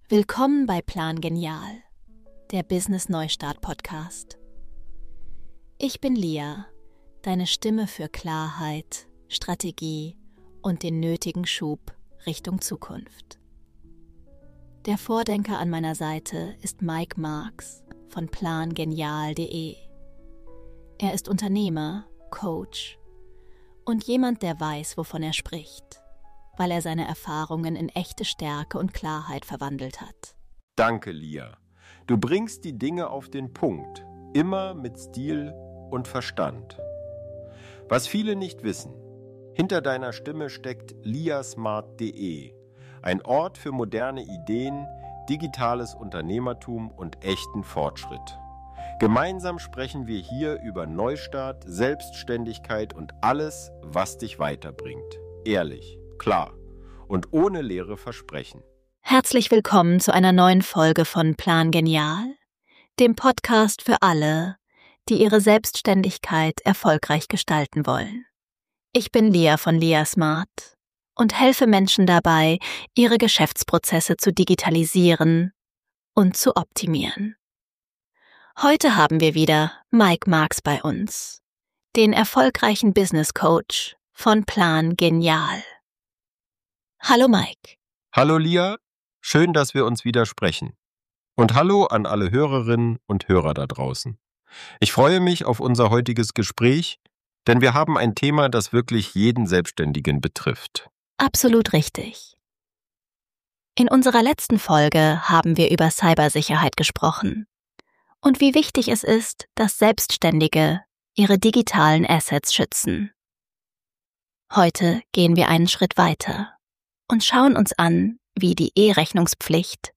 Willkommen bei Plan Genial, der Business Neustart Podcast. Ich bin Lia, deine Stimme für Klarheit, Strategie und den nötigen Schub Richtung Zukunft. Der Vordenker an meiner Seite ist Mike Marks von plangenial.de. Er ist Unternehmer, Coach und jemand, der weiß, wovon er spricht, weil er seine Erfahrungen in echte Stärke und Klarheit verwandelt hat. Danke, Lia. Du bringst die Dinge auf den Punkt, immer mit Stil und Verstand. Was viele nicht wissen, hinter deiner Stimme steckt liasmart.de, ein Ort für moderne Ideen, digitales Unternehmertum und echten Fortschritt. Gemeinsam sprechen wir hier über Neustart, Selbstständigkeit und alles, was dich weiterbringt. Ehrlich, klar und ohne leere Versprechen. Herzlich willkommen zu einer neuen Folge von Plan Genial, dem Podcast für alle, die ihre Selbstständigkeit erfolgreich gestalten wollen. Ich bin Lia von liasmart und helfe Menschen dabei, ihre Geschäftsprozesse zu digitalisieren und zu optimieren. Heute haben wir wieder Mike Marks bei uns, den erfolgreichen Business Coach von Plan Genial. Hallo Mike. Hallo Lia, schön, dass wir uns wieder sprechen. Und hallo an alle Hörerinnen und Hörer da draußen. Ich freue mich auf unser heutiges Gespräch, denn wir haben ein Thema, das wirklich jeden Selbstständigen betrifft. Absolut richtig. In unserer letzten Folge haben wir über Cybersicherheit gesprochen und wie wichtig es ist, dass Selbstständige ihre digitalen Assets schützen. Heute gehen wir einen Schritt weiter und schauen uns an, wie die E-Rechnungspflicht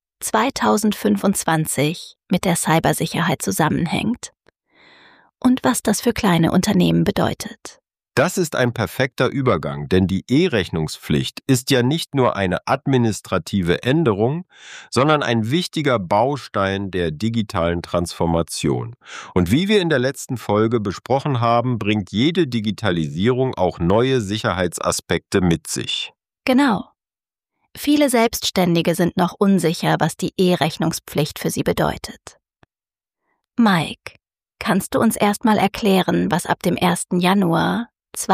2025 mit der Cybersicherheit zusammenhängt und was das für kleine Unternehmen bedeutet. Das ist ein perfekter Übergang, denn die E-Rechnungspflicht ist ja nicht nur eine administrative Änderung, sondern ein wichtiger Baustein der digitalen Transformation. Und wie wir in der letzten Folge besprochen haben, bringt jede Digitalisierung auch neue Sicherheitsaspekte mit sich. Genau. Viele Selbstständige sind noch unsicher, was die E-Rechnungspflicht für sie bedeutet. Mike, kannst du uns erstmal erklären, was ab dem 1. Januar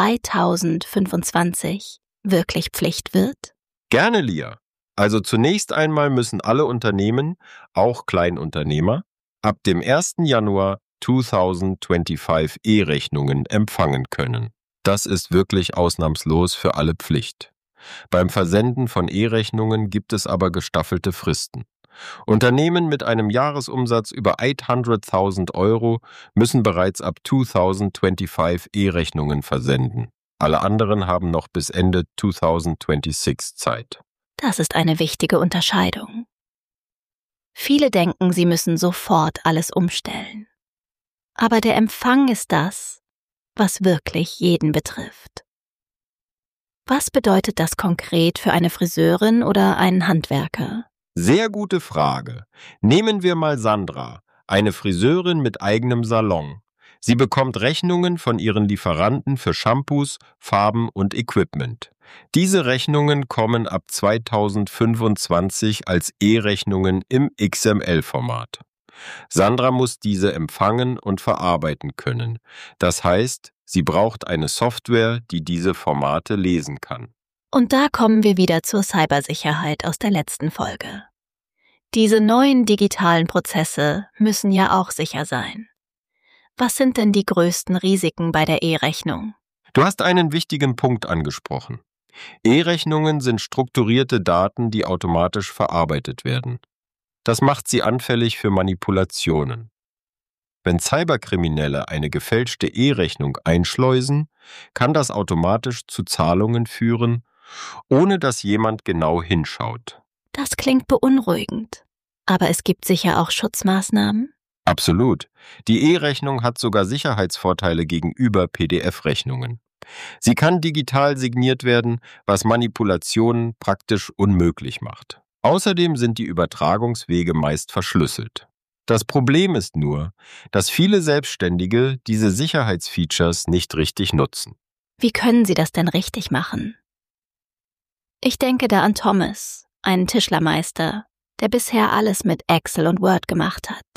2025 wirklich Pflicht wird? Gerne, Lia. Also zunächst einmal müssen alle Unternehmen, auch Kleinunternehmer, ab dem 1. Januar 2025 E-Rechnungen empfangen können. Das ist wirklich ausnahmslos für alle Pflicht. Beim Versenden von E-Rechnungen gibt es aber gestaffelte Fristen. Unternehmen mit einem Jahresumsatz über 800.000 Euro müssen bereits ab 2025 E-Rechnungen versenden. Alle anderen haben noch bis Ende 2026 Zeit. Das ist eine wichtige Unterscheidung. Viele denken, sie müssen sofort alles umstellen. Aber der Empfang ist das, was wirklich jeden betrifft. Was bedeutet das konkret für eine Friseurin oder einen Handwerker? Sehr gute Frage. Nehmen wir mal Sandra, eine Friseurin mit eigenem Salon. Sie bekommt Rechnungen von ihren Lieferanten für Shampoos, Farben und Equipment. Diese Rechnungen kommen ab 2025 als E-Rechnungen im XML-Format. Sandra muss diese empfangen und verarbeiten können. Das heißt, sie braucht eine Software, die diese Formate lesen kann. Und da kommen wir wieder zur Cybersicherheit aus der letzten Folge. Diese neuen digitalen Prozesse müssen ja auch sicher sein. Was sind denn die größten Risiken bei der E-Rechnung? Du hast einen wichtigen Punkt angesprochen. E-Rechnungen sind strukturierte Daten, die automatisch verarbeitet werden. Das macht sie anfällig für Manipulationen. Wenn Cyberkriminelle eine gefälschte E-Rechnung einschleusen, kann das automatisch zu Zahlungen führen, ohne dass jemand genau hinschaut. Das klingt beunruhigend. Aber es gibt sicher auch Schutzmaßnahmen? Absolut. Die E-Rechnung hat sogar Sicherheitsvorteile gegenüber PDF-Rechnungen. Sie kann digital signiert werden, was Manipulationen praktisch unmöglich macht. Außerdem sind die Übertragungswege meist verschlüsselt. Das Problem ist nur, dass viele Selbstständige diese Sicherheitsfeatures nicht richtig nutzen. Wie können sie das denn richtig machen? Ich denke da an Thomas, einen Tischlermeister, der bisher alles mit Excel und Word gemacht hat.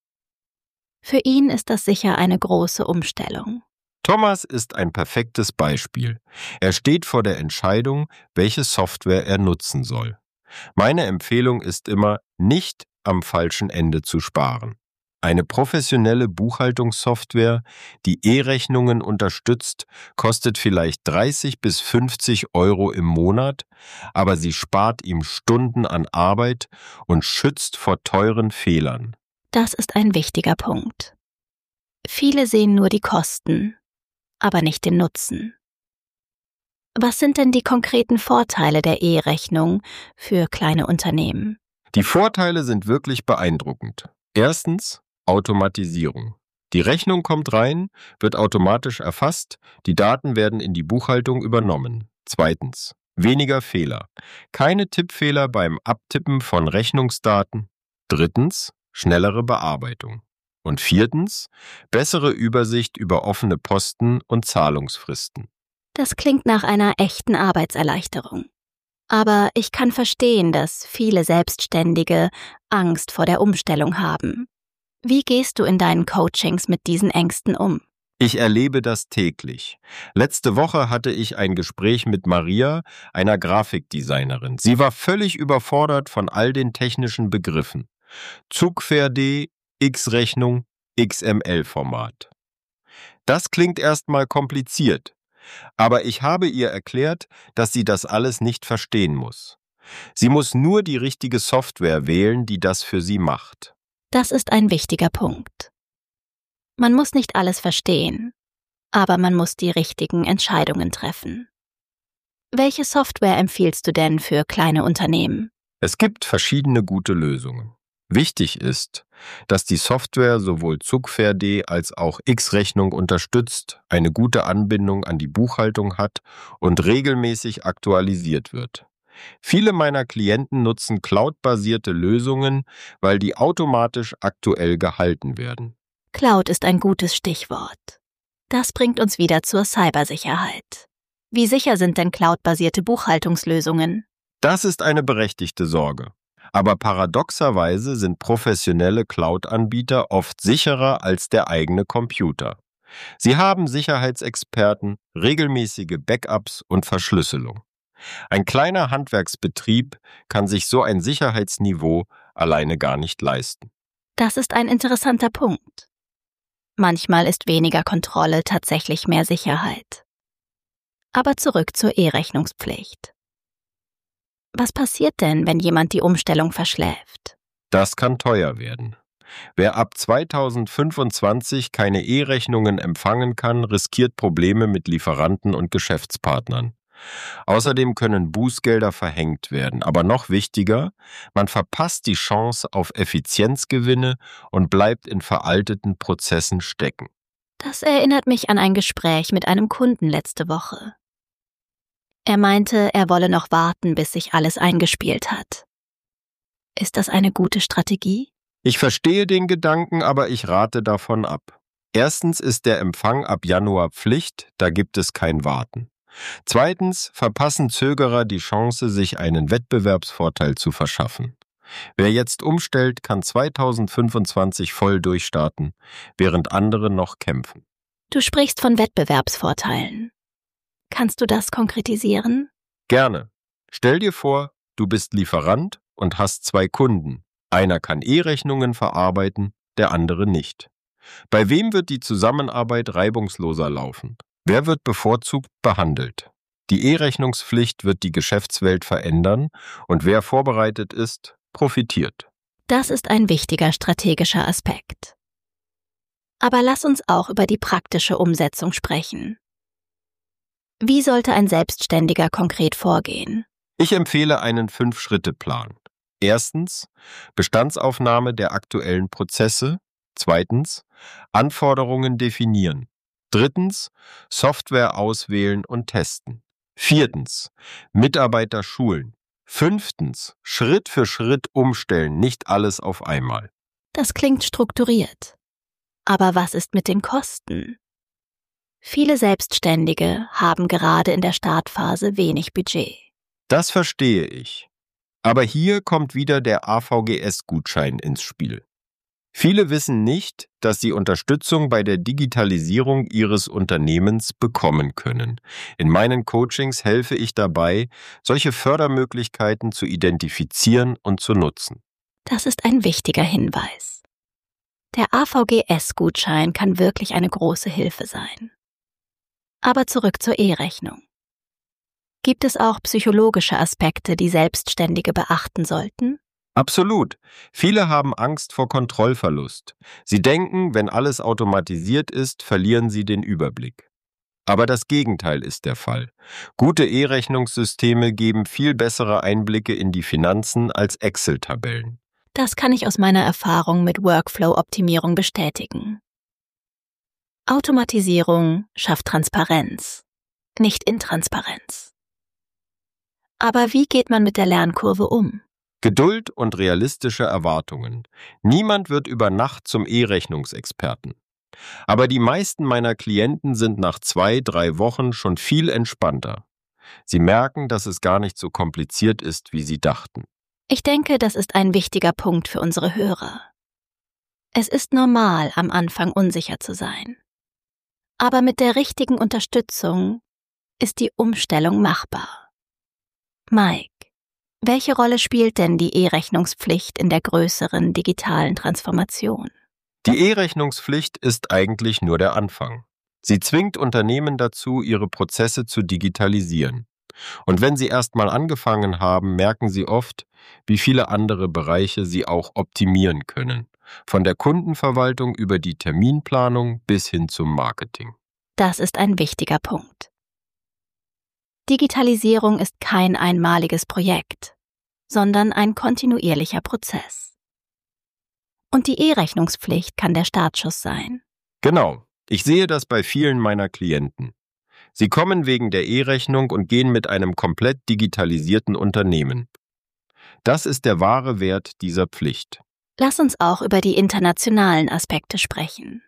Für ihn ist das sicher eine große Umstellung. Thomas ist ein perfektes Beispiel. Er steht vor der Entscheidung, welche Software er nutzen soll. Meine Empfehlung ist immer, nicht am falschen Ende zu sparen. Eine professionelle Buchhaltungssoftware, die E-Rechnungen unterstützt, kostet vielleicht 30 bis 50 € im Monat, aber sie spart ihm Stunden an Arbeit und schützt vor teuren Fehlern. Das ist ein wichtiger Punkt. Viele sehen nur die Kosten, aber nicht den Nutzen. Was sind denn die konkreten Vorteile der E-Rechnung für kleine Unternehmen? Die Vorteile sind wirklich beeindruckend. Erstens, Automatisierung. Die Rechnung kommt rein, wird automatisch erfasst, die Daten werden in die Buchhaltung übernommen. Zweitens, weniger Fehler. Keine Tippfehler beim Abtippen von Rechnungsdaten. Drittens, schnellere Bearbeitung. Und viertens, bessere Übersicht über offene Posten und Zahlungsfristen. Das klingt nach einer echten Arbeitserleichterung. Aber ich kann verstehen, dass viele Selbstständige Angst vor der Umstellung haben. Wie gehst du in deinen Coachings mit diesen Ängsten um? Ich erlebe das täglich. Letzte Woche hatte ich ein Gespräch mit Maria, einer Grafikdesignerin. Sie war völlig überfordert von all den technischen Begriffen. Zugpferde, X-Rechnung, XML-Format. Das klingt erstmal kompliziert, aber ich habe ihr erklärt, dass sie das alles nicht verstehen muss. Sie muss nur die richtige Software wählen, die das für sie macht. Das ist ein wichtiger Punkt. Man muss nicht alles verstehen, aber man muss die richtigen Entscheidungen treffen. Welche Software empfiehlst du denn für kleine Unternehmen? Es gibt verschiedene gute Lösungen. Wichtig ist, dass die Software sowohl Zugpferde als auch X-Rechnung unterstützt, eine gute Anbindung an die Buchhaltung hat und regelmäßig aktualisiert wird. Viele meiner Klienten nutzen cloud-basierte Lösungen, weil die automatisch aktuell gehalten werden. Cloud ist ein gutes Stichwort. Das bringt uns wieder zur Cybersicherheit. Wie sicher sind denn cloud-basierte Buchhaltungslösungen? Das ist eine berechtigte Sorge. Aber paradoxerweise sind professionelle Cloud-Anbieter oft sicherer als der eigene Computer. Sie haben Sicherheitsexperten, regelmäßige Backups und Verschlüsselung. Ein kleiner Handwerksbetrieb kann sich so ein Sicherheitsniveau alleine gar nicht leisten. Das ist ein interessanter Punkt. Manchmal ist weniger Kontrolle tatsächlich mehr Sicherheit. Aber zurück zur E-Rechnungspflicht. Was passiert denn, wenn jemand die Umstellung verschläft? Das kann teuer werden. Wer ab 2025 keine E-Rechnungen empfangen kann, riskiert Probleme mit Lieferanten und Geschäftspartnern. Außerdem können Bußgelder verhängt werden, aber noch wichtiger, man verpasst die Chance auf Effizienzgewinne und bleibt in veralteten Prozessen stecken. Das erinnert mich an ein Gespräch mit einem Kunden letzte Woche. Er meinte, er wolle noch warten, bis sich alles eingespielt hat. Ist das eine gute Strategie? Ich verstehe den Gedanken, aber ich rate davon ab. Erstens ist der Empfang ab Januar Pflicht, da gibt es kein Warten. Zweitens verpassen Zögerer die Chance, sich einen Wettbewerbsvorteil zu verschaffen. Wer jetzt umstellt, kann 2025 voll durchstarten, während andere noch kämpfen. Du sprichst von Wettbewerbsvorteilen. Kannst du das konkretisieren? Gerne. Stell dir vor, du bist Lieferant und hast 2 Kunden. Einer kann E-Rechnungen verarbeiten, der andere nicht. Bei wem wird die Zusammenarbeit reibungsloser laufen? Wer wird bevorzugt behandelt? Die E-Rechnungspflicht wird die Geschäftswelt verändern und wer vorbereitet ist, profitiert. Das ist ein wichtiger strategischer Aspekt. Aber lass uns auch über die praktische Umsetzung sprechen. Wie sollte ein Selbstständiger konkret vorgehen? Ich empfehle einen 5-Schritte-Plan. Erstens, Bestandsaufnahme der aktuellen Prozesse. Zweitens, Anforderungen definieren. Drittens, Software auswählen und testen. Viertens, Mitarbeiter schulen. Fünftens, Schritt für Schritt umstellen, nicht alles auf einmal. Das klingt strukturiert. Aber was ist mit den Kosten? Viele Selbstständige haben gerade in der Startphase wenig Budget. Das verstehe ich. Aber hier kommt wieder der AVGS-Gutschein ins Spiel. Viele wissen nicht, dass sie Unterstützung bei der Digitalisierung ihres Unternehmens bekommen können. In meinen Coachings helfe ich dabei, solche Fördermöglichkeiten zu identifizieren und zu nutzen. Das ist ein wichtiger Hinweis. Der AVGS-Gutschein kann wirklich eine große Hilfe sein. Aber zurück zur E-Rechnung. Gibt es auch psychologische Aspekte, die Selbstständige beachten sollten? Absolut. Viele haben Angst vor Kontrollverlust. Sie denken, wenn alles automatisiert ist, verlieren sie den Überblick. Aber das Gegenteil ist der Fall. Gute E-Rechnungssysteme geben viel bessere Einblicke in die Finanzen als Excel-Tabellen. Das kann ich aus meiner Erfahrung mit Workflow-Optimierung bestätigen. Automatisierung schafft Transparenz, nicht Intransparenz. Aber wie geht man mit der Lernkurve um? Geduld und realistische Erwartungen. Niemand wird über Nacht zum E-Rechnungsexperten. Aber die meisten meiner Klienten sind nach 2-3 Wochen schon viel entspannter. Sie merken, dass es gar nicht so kompliziert ist, wie sie dachten. Ich denke, das ist ein wichtiger Punkt für unsere Hörer. Es ist normal, am Anfang unsicher zu sein. Aber mit der richtigen Unterstützung ist die Umstellung machbar. Mike, welche Rolle spielt denn die E-Rechnungspflicht in der größeren digitalen Transformation? Die E-Rechnungspflicht ist eigentlich nur der Anfang. Sie zwingt Unternehmen dazu, ihre Prozesse zu digitalisieren. Und wenn sie erst mal angefangen haben, merken sie oft, wie viele andere Bereiche sie auch optimieren können. Von der Kundenverwaltung über die Terminplanung bis hin zum Marketing. Das ist ein wichtiger Punkt. Digitalisierung ist kein einmaliges Projekt, sondern ein kontinuierlicher Prozess. Und die E-Rechnungspflicht kann der Startschuss sein. Genau, ich sehe das bei vielen meiner Klienten. Sie kommen wegen der E-Rechnung und gehen mit einem komplett digitalisierten Unternehmen. Das ist der wahre Wert dieser Pflicht. Lass uns auch über die internationalen Aspekte sprechen.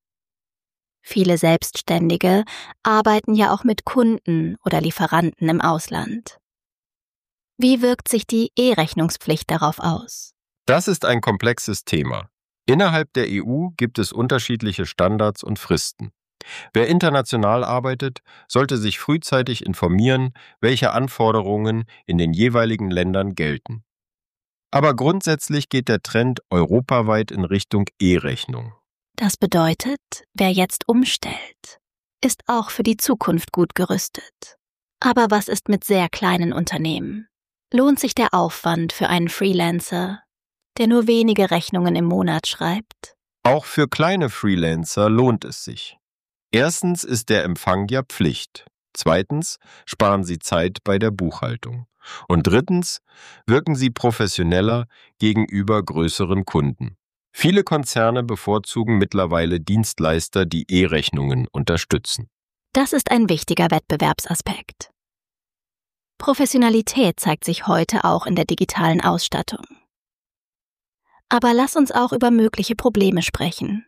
Viele Selbstständige arbeiten ja auch mit Kunden oder Lieferanten im Ausland. Wie wirkt sich die E-Rechnungspflicht darauf aus? Das ist ein komplexes Thema. Innerhalb der EU gibt es unterschiedliche Standards und Fristen. Wer international arbeitet, sollte sich frühzeitig informieren, welche Anforderungen in den jeweiligen Ländern gelten. Aber grundsätzlich geht der Trend europaweit in Richtung E-Rechnung. Das bedeutet, wer jetzt umstellt, ist auch für die Zukunft gut gerüstet. Aber was ist mit sehr kleinen Unternehmen? Lohnt sich der Aufwand für einen Freelancer, der nur wenige Rechnungen im Monat schreibt? Auch für kleine Freelancer lohnt es sich. Erstens ist der Empfang ja Pflicht. Zweitens sparen Sie Zeit bei der Buchhaltung. Und drittens wirken Sie professioneller gegenüber größeren Kunden. Viele Konzerne bevorzugen mittlerweile Dienstleister, die E-Rechnungen unterstützen. Das ist ein wichtiger Wettbewerbsaspekt. Professionalität zeigt sich heute auch in der digitalen Ausstattung. Aber lass uns auch über mögliche Probleme sprechen.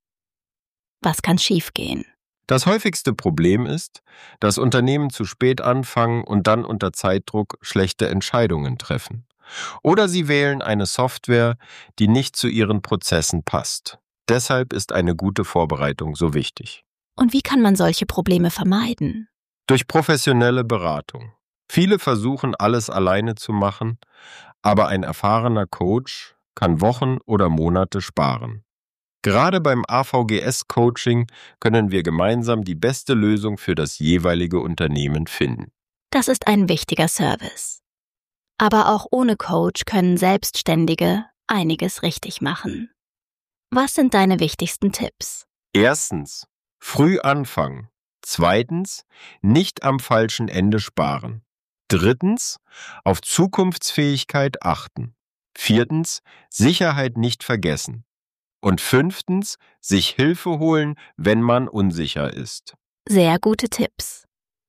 Was kann schiefgehen? Das häufigste Problem ist, dass Unternehmen zu spät anfangen und dann unter Zeitdruck schlechte Entscheidungen treffen. Oder sie wählen eine Software, die nicht zu ihren Prozessen passt. Deshalb ist eine gute Vorbereitung so wichtig. Und wie kann man solche Probleme vermeiden? Durch professionelle Beratung. Viele versuchen, alles alleine zu machen, aber ein erfahrener Coach kann Wochen oder Monate sparen. Gerade beim AVGS-Coaching können wir gemeinsam die beste Lösung für das jeweilige Unternehmen finden. Das ist ein wichtiger Service. Aber auch ohne Coach können Selbstständige einiges richtig machen. Was sind deine wichtigsten Tipps? Erstens, früh anfangen. Zweitens, nicht am falschen Ende sparen. Drittens, auf Zukunftsfähigkeit achten. Viertens, Sicherheit nicht vergessen. Und fünftens, sich Hilfe holen, wenn man unsicher ist. Sehr gute Tipps.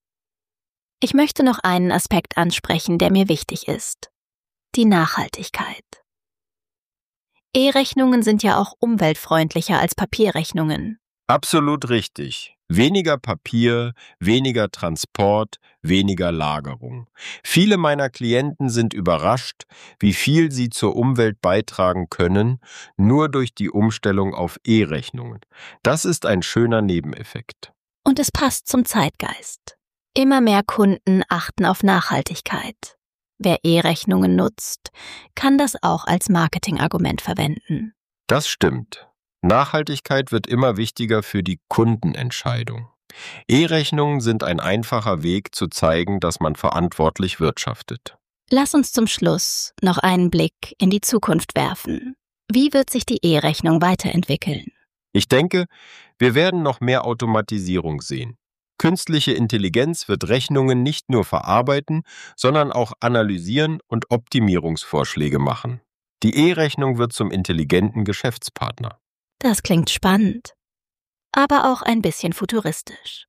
Ich möchte noch einen Aspekt ansprechen, der mir wichtig ist. Die Nachhaltigkeit. E-Rechnungen sind ja auch umweltfreundlicher als Papierrechnungen. Absolut richtig. Weniger Papier, weniger Transport, weniger Lagerung. Viele meiner Klienten sind überrascht, wie viel sie zur Umwelt beitragen können, nur durch die Umstellung auf E-Rechnungen. Das ist ein schöner Nebeneffekt. Und es passt zum Zeitgeist. Immer mehr Kunden achten auf Nachhaltigkeit. Wer E-Rechnungen nutzt, kann das auch als Marketingargument verwenden. Das stimmt. Nachhaltigkeit wird immer wichtiger für die Kundenentscheidung. E-Rechnungen sind ein einfacher Weg zu zeigen, dass man verantwortlich wirtschaftet. Lass uns zum Schluss noch einen Blick in die Zukunft werfen. Wie wird sich die E-Rechnung weiterentwickeln? Ich denke, wir werden noch mehr Automatisierung sehen. Künstliche Intelligenz wird Rechnungen nicht nur verarbeiten, sondern auch analysieren und Optimierungsvorschläge machen. Die E-Rechnung wird zum intelligenten Geschäftspartner. Das klingt spannend, aber auch ein bisschen futuristisch.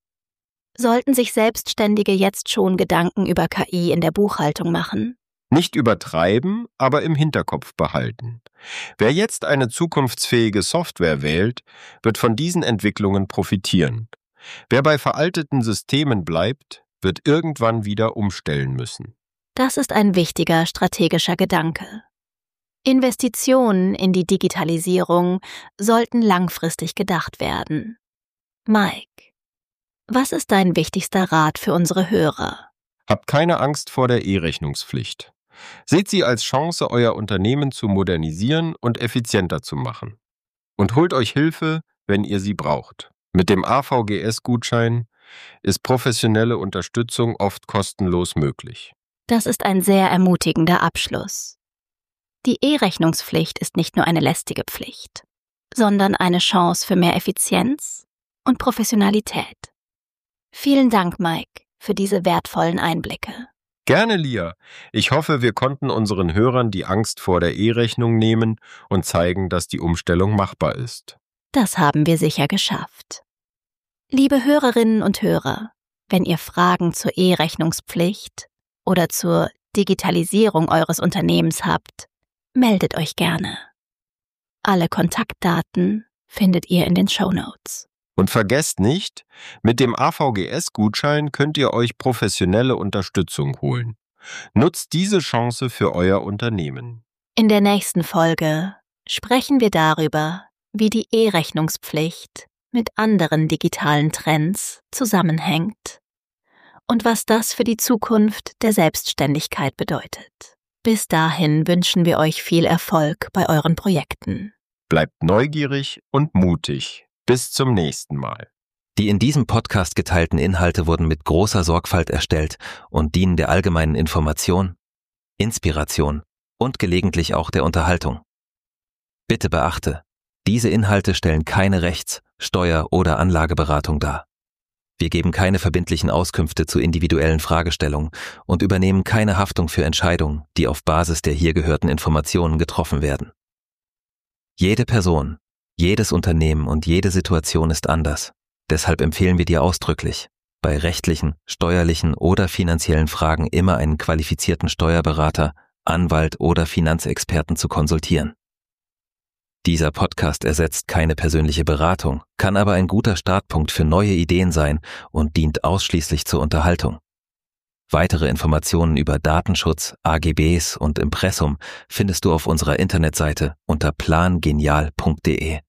Sollten sich Selbstständige jetzt schon Gedanken über KI in der Buchhaltung machen? Nicht übertreiben, aber im Hinterkopf behalten. Wer jetzt eine zukunftsfähige Software wählt, wird von diesen Entwicklungen profitieren. Wer bei veralteten Systemen bleibt, wird irgendwann wieder umstellen müssen. Das ist ein wichtiger strategischer Gedanke. Investitionen in die Digitalisierung sollten langfristig gedacht werden. Mike, was ist dein wichtigster Rat für unsere Hörer? Habt keine Angst vor der E-Rechnungspflicht. Seht sie als Chance, euer Unternehmen zu modernisieren und effizienter zu machen. Und holt euch Hilfe, wenn ihr sie braucht. Mit dem AVGS-Gutschein ist professionelle Unterstützung oft kostenlos möglich. Das ist ein sehr ermutigender Abschluss. Die E-Rechnungspflicht ist nicht nur eine lästige Pflicht, sondern eine Chance für mehr Effizienz und Professionalität. Vielen Dank, Mike, für diese wertvollen Einblicke. Gerne, Lia. Ich hoffe, wir konnten unseren Hörern die Angst vor der E-Rechnung nehmen und zeigen, dass die Umstellung machbar ist. Das haben wir sicher geschafft. Liebe Hörerinnen und Hörer, wenn ihr Fragen zur E-Rechnungspflicht oder zur Digitalisierung eures Unternehmens habt, meldet euch gerne. Alle Kontaktdaten findet ihr in den Shownotes. Und vergesst nicht, mit dem AVGS-Gutschein könnt ihr euch professionelle Unterstützung holen. Nutzt diese Chance für euer Unternehmen. In der nächsten Folge sprechen wir darüber, wie die E-Rechnungspflicht mit anderen digitalen Trends zusammenhängt und was das für die Zukunft der Selbstständigkeit bedeutet. Bis dahin wünschen wir euch viel Erfolg bei euren Projekten. Bleibt neugierig und mutig. Bis zum nächsten Mal. Die in diesem Podcast geteilten Inhalte wurden mit großer Sorgfalt erstellt und dienen der allgemeinen Information, Inspiration und gelegentlich auch der Unterhaltung. Bitte beachte, diese Inhalte stellen keine Rechts-, Steuer- oder Anlageberatung dar. Wir geben keine verbindlichen Auskünfte zu individuellen Fragestellungen und übernehmen keine Haftung für Entscheidungen, die auf Basis der hier gehörten Informationen getroffen werden. Jede Person, jedes Unternehmen und jede Situation ist anders. Deshalb empfehlen wir dir ausdrücklich, bei rechtlichen, steuerlichen oder finanziellen Fragen immer einen qualifizierten Steuerberater, Anwalt oder Finanzexperten zu konsultieren. Dieser Podcast ersetzt keine persönliche Beratung, kann aber ein guter Startpunkt für neue Ideen sein und dient ausschließlich zur Unterhaltung. Weitere Informationen über Datenschutz, AGBs und Impressum findest du auf unserer Internetseite unter plangenial.de.